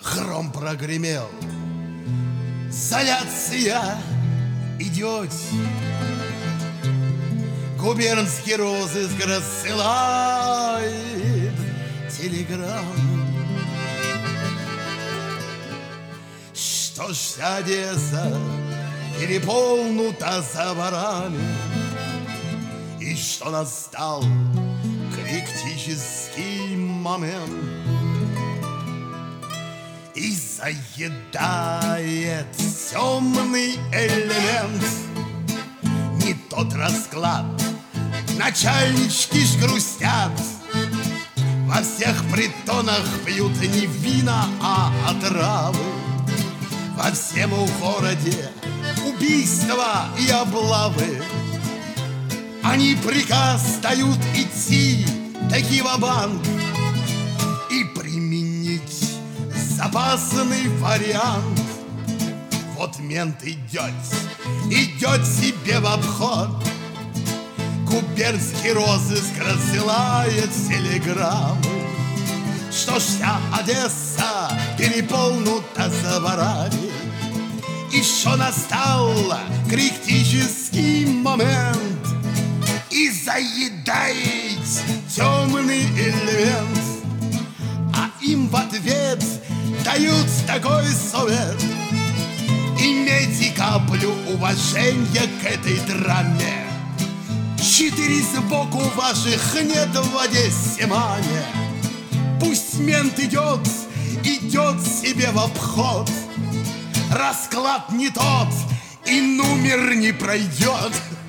Гром прогремел. Изоляция идет. Губернский розыск рассылает телеграммы. Что ж, вся Одесса переполнута заборами, и что настал критический момент, и заедает темный элемент. Не тот расклад, начальнички ж грустят, во всех притонах пьют не вина, а отравы. Во всем в городе убийства и облавы. Они приказ дают идти таки ва-банк и применить запасный вариант. Вот мент идет себе в обход. Губернский розыск рассылает телеграммы, что ж, вся Одесса переполнута заборами, и что настал критический момент, и заедает темный элемент. А им в ответ дают такой совет: имейте каплю уважения к этой драме. 4 сбоку ваших нет в Одессе, мане. Пусть мент идет себе в обход. Расклад не тот, и номер не пройдет.